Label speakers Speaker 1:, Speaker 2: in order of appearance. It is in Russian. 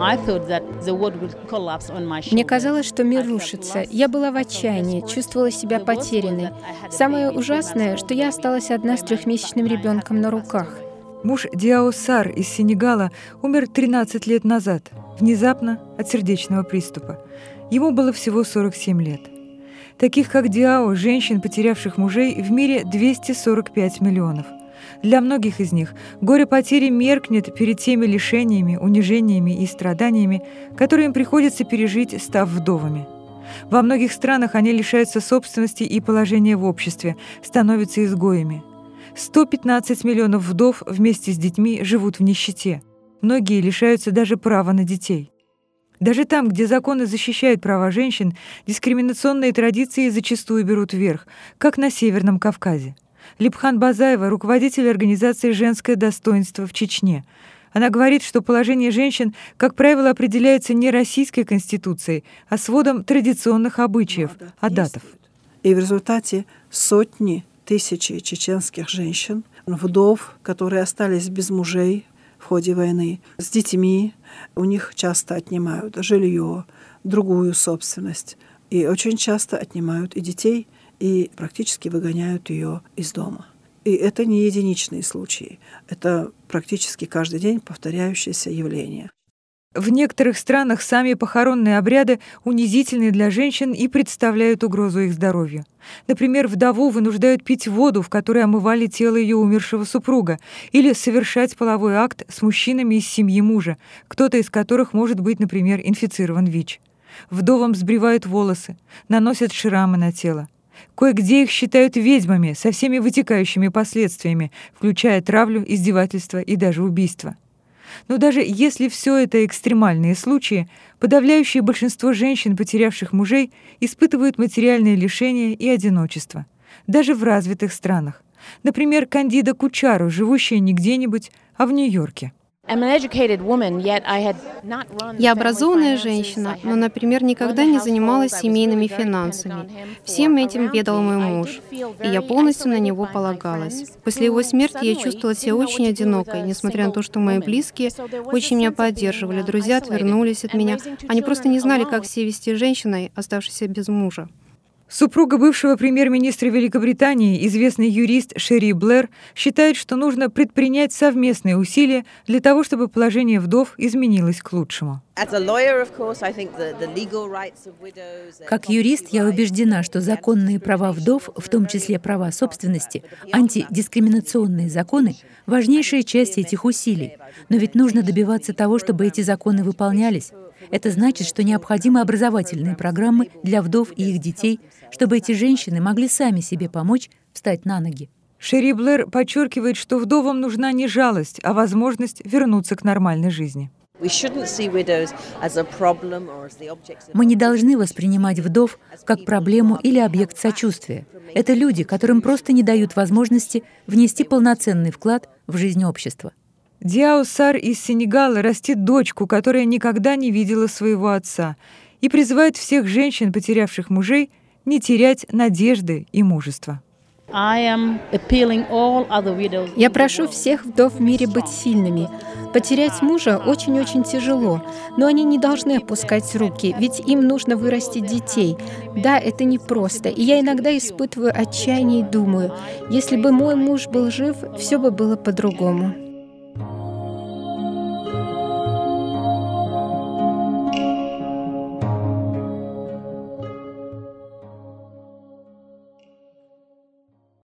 Speaker 1: Мне казалось, что мир рушится. Я была в отчаянии, чувствовала себя потерянной. Самое ужасное, что я осталась одна с 3-месячным ребенком на руках.
Speaker 2: Муж Диао Сар из Сенегала умер 13 лет назад, внезапно от сердечного приступа. Ему было всего 47 лет. Таких, как Диао, женщин, потерявших мужей, в мире 245 миллионов. Для многих из них горе потери меркнет перед теми лишениями, унижениями и страданиями, которые им приходится пережить, став вдовами. Во многих странах они лишаются собственности и положения в обществе, становятся изгоями. 115 миллионов вдов вместе с детьми живут в нищете. Многие лишаются даже права на детей. Даже там, где законы защищают права женщин, дискриминационные традиции зачастую берут верх, как на Северном Кавказе. Липхан Базаева, руководитель организации «Женское достоинство» в Чечне. Она говорит, что положение женщин, как правило, определяется не российской конституцией, а сводом традиционных обычаев, адатов.
Speaker 3: И в результате сотни тысяч чеченских женщин, вдов, которые остались без мужей в ходе войны, с детьми, у них часто отнимают жилье, другую собственность. И очень часто отнимают и детей, и практически выгоняют ее из дома. И это не единичные случаи. Это практически каждый день повторяющееся явление.
Speaker 2: В некоторых странах сами похоронные обряды унизительны для женщин и представляют угрозу их здоровью. Например, вдову вынуждают пить воду, в которой омывали тело ее умершего супруга, или совершать половой акт с мужчинами из семьи мужа, кто-то из которых может быть, например, инфицирован ВИЧ. Вдовам сбривают волосы, наносят шрамы на тело. Кое-где их считают ведьмами со всеми вытекающими последствиями, включая травлю, издевательства и даже убийство. Но даже если все это экстремальные случаи, подавляющее большинство женщин, потерявших мужей, испытывают материальные лишения и одиночество. Даже в развитых странах. Например, Кандида Кучару, живущая не где-нибудь, а в Нью-Йорке.
Speaker 1: Я образованная женщина, но, например, никогда не занималась семейными финансами. Всем этим ведал мой муж, и я полностью на него полагалась. После его смерти я чувствовала себя очень одинокой, несмотря на то, что мои близкие очень меня поддерживали, друзья отвернулись от меня. Они просто не знали, как себя вести с женщиной, оставшейся без мужа.
Speaker 2: Супруга бывшего премьер-министра Великобритании, известный юрист Шери Блэр, считает, что нужно предпринять совместные усилия для того, чтобы положение вдов изменилось к лучшему.
Speaker 4: Как юрист, я убеждена, что законные права вдов, в том числе права собственности, антидискриминационные законы — важнейшая часть этих усилий. Но ведь нужно добиваться того, чтобы эти законы выполнялись. Это значит, что необходимы образовательные программы для вдов и их детей, чтобы эти женщины могли сами себе помочь встать на ноги.
Speaker 2: Шери Блэр подчеркивает, что вдовам нужна не жалость, а возможность вернуться к нормальной жизни.
Speaker 4: Мы не должны воспринимать вдов как проблему или объект сочувствия. Это люди, которым просто не дают возможности внести полноценный вклад в жизнь общества.
Speaker 2: Диао Сар из Сенегала растит дочку, которая никогда не видела своего отца, и призывает всех женщин, потерявших мужей, не терять надежды и мужества.
Speaker 1: Я прошу всех вдов в мире быть сильными. Потерять мужа очень-очень тяжело, но они не должны опускать руки, ведь им нужно вырастить детей. Да, это непросто, и я иногда испытываю отчаяние и думаю, если бы мой муж был жив, все бы было по-другому.